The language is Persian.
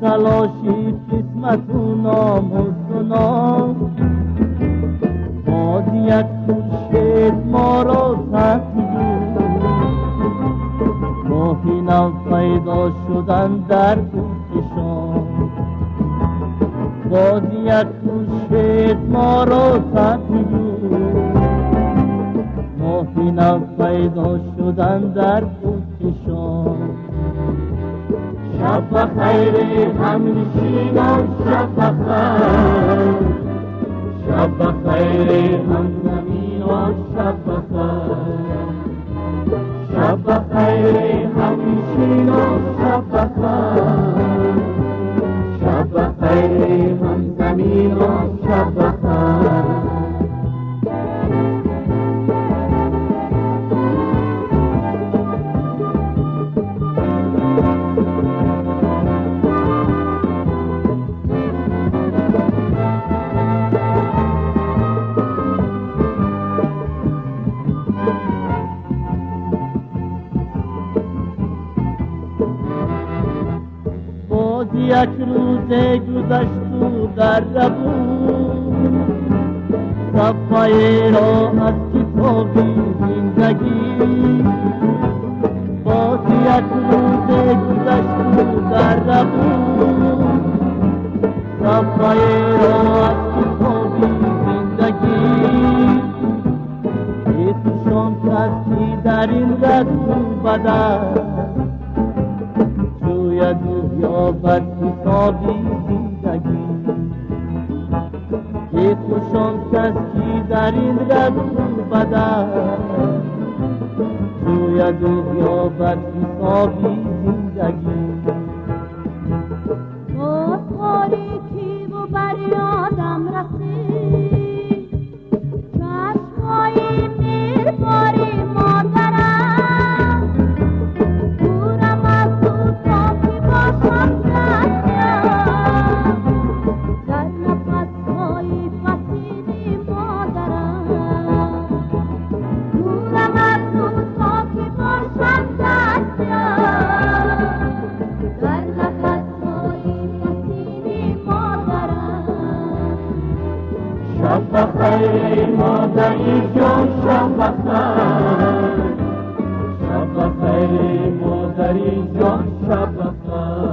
تلاشی قسمت و نام و سنام، باز یک خورشید ما را تهدید، ماهی نو پیدا شدن در کوهکشان، باز یک خورشید ما را تهدید، ماهی نو پیدا شدن در کوهکشان. شب بخیر همنشینان، شب بخیر، شب بخیر همزمینان، شب بخیر، شب بخیر همنشینان، شب بخیر، شب بخیر همزمینان، شب بخیر. یک روز گذشت و در بود، صفحه را از کتابی زندگی، باز یک روز گذشت و در بود، صفحه را از کتابی زندگی، ایتوشان کسی در این رد و بدر، جوید یا بر حسابی زندگی، یک خوشان کسی در این رد و بدر، جوید یا بر حسابی زندگی. باز تاریکی و بر یادم رسید، چشمهای میرباری مادرم، دورم از او تا که باشم در نفسهای وسیع مادرم، دورم از او تا که باشم در نفسهای وسیع مادرم. شب بخیر مادری جان، شب بخیر، شب بخیر مادری جان، شب بخیر.